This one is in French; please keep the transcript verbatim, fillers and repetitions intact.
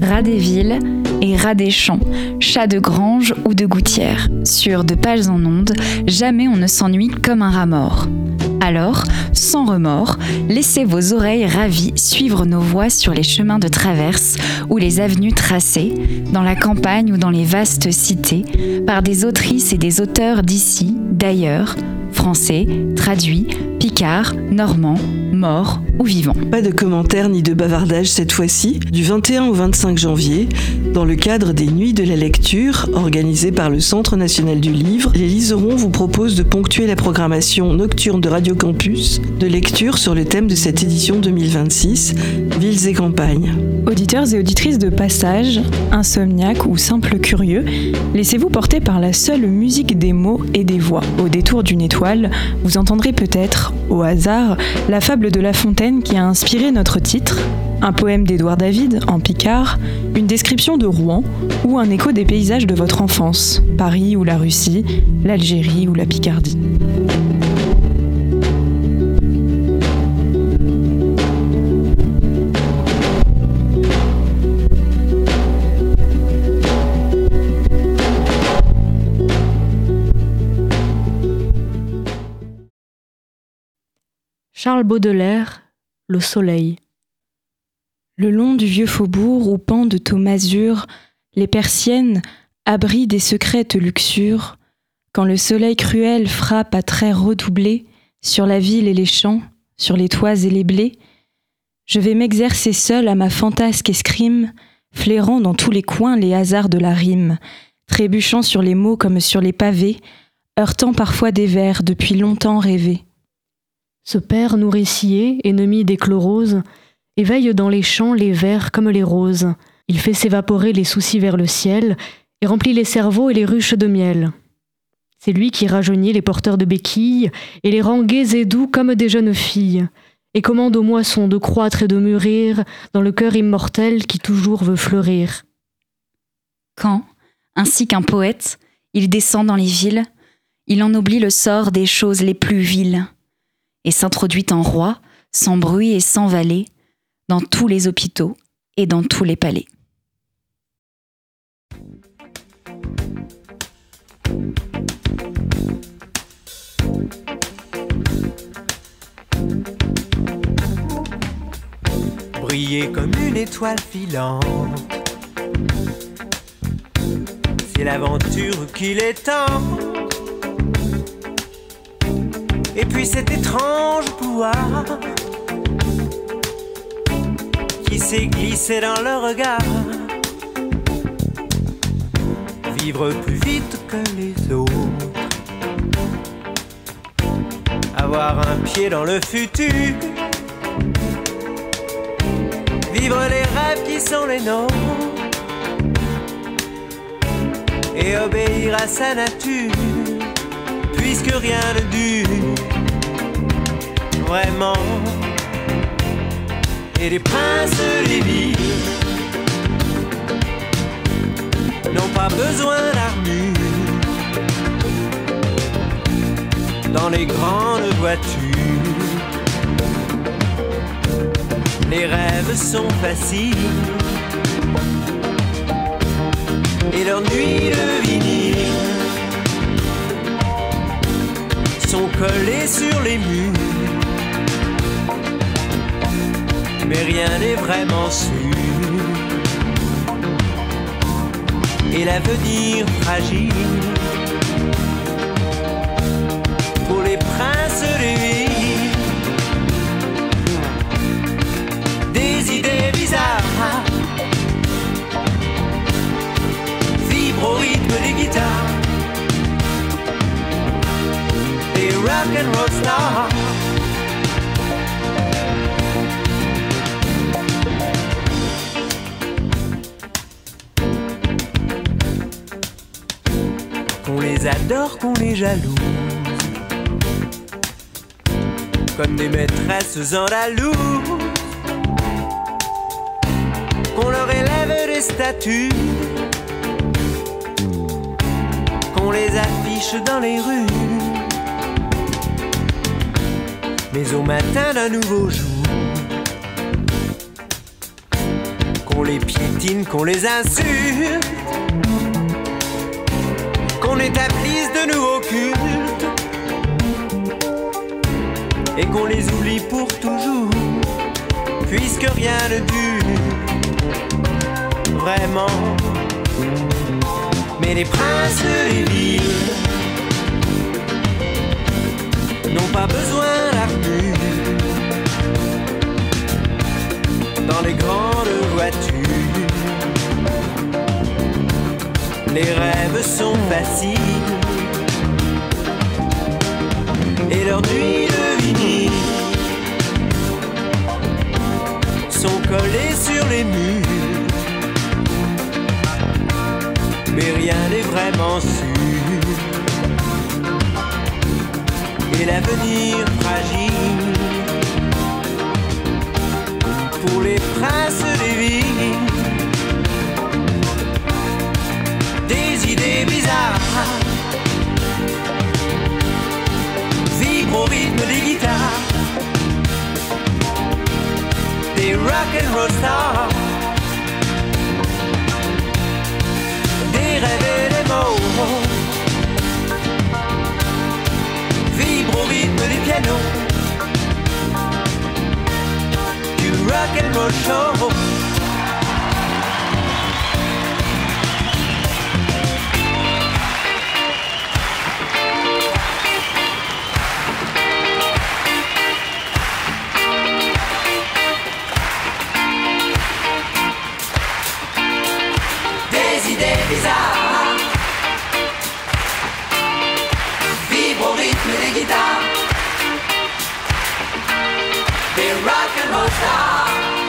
Rats des villes et rats des champs, chats de grange ou de gouttière. Sur De pages en ondes, jamais on ne s'ennuie comme un rat mort. Alors, sans remords, laissez vos oreilles ravies suivre nos voix sur les chemins de traverse ou les avenues tracées, dans la campagne ou dans les vastes cités, par des autrices et des auteurs d'ici, d'ailleurs, français, traduits, picards, normands, morts ou vivants. Pas de commentaires ni de bavardage cette fois-ci. Du vingt et un au vingt-cinq janvier, dans le cadre des Nuits de la lecture, organisées par le Centre national du livre, les liserons vous proposent de ponctuer la programmation nocturne de Radio Campus de lecture sur le thème de cette édition deux mille vingt-six, Villes et campagnes. Auditeurs et auditrices de passage, insomniaques ou simples curieux, laissez-vous porter par la seule musique des mots et des voix. Au détour d'une étoile, vous entendrez peut-être, au hasard, la fable de La Fontaine qui a inspiré notre titre, un poème d'Édouard David en picard, une description de Rouen ou un écho des paysages de votre enfance, Paris ou la Russie, l'Algérie ou la Picardie. Charles Baudelaire, Le soleil. Le long du vieux faubourg où pendent aux masures les persiennes, abri des secrètes luxures, quand le soleil cruel frappe à traits redoublés sur la ville et les champs, sur les toits et les blés, je vais m'exercer seul à ma fantasque escrime, flairant dans tous les coins les hasards de la rime, trébuchant sur les mots comme sur les pavés, heurtant parfois des vers depuis longtemps rêvés. Ce père nourricier, ennemi des chloroses, éveille dans les champs les vers comme les roses. Il fait s'évaporer les soucis vers le ciel et remplit les cerveaux et les ruches de miel. C'est lui qui rajeunit les porteurs de béquilles et les rend gais et doux comme des jeunes filles, et commande aux moissons de croître et de mûrir dans le cœur immortel qui toujours veut fleurir. Quand, ainsi qu'un poète, il descend dans les villes, il en oublie le sort des choses les plus viles, et s'introduit en roi, sans bruit et sans valet, dans tous les hôpitaux et dans tous les palais. Briller comme une étoile filante, c'est l'aventure qu'il est temps. Et puis cet étrange pouvoir qui s'est glissé dans le regard, vivre plus vite que les autres, avoir un pied dans le futur, vivre les rêves qui sont les nôtres et obéir à sa nature, puisque rien ne dure vraiment. Et les princes des villes n'ont pas besoin d'armure dans les grandes voitures. Les rêves sont faciles et leurs nuits de vinyle sont collés sur les murs, mais rien n'est vraiment sûr, et l'avenir fragile pour les princes des villes. Des idées bizarres vibrent au rythme des guitares, des rock and roll stars. Qu'on les adore, qu'on les jalouse, comme des maîtresses andalouses, qu'on leur élève des statues, qu'on les affiche dans les rues. Mais au matin d'un nouveau jour, qu'on qu'on les piétine, qu'on les insulte, qu'on établisse de nouveaux cultes et qu'on les oublie pour toujours, puisque rien ne dure vraiment. Mais les princes des villes n'ont pas besoin d'armure dans les grandes voitures. Les rêves sont faciles et leurs nuits de vinyle sont collées sur les murs. Mais rien n'est vraiment sûr et l'avenir fragile pour les princes des villes. Des idées bizarres vibrent au rythme des guitares, des rock'n'roll stars, des rêves et des mots vibrent au rythme des pianos, du rock'n'roll show. Bizarre, vibre au rythme des guitares, des rock'n'roll stars.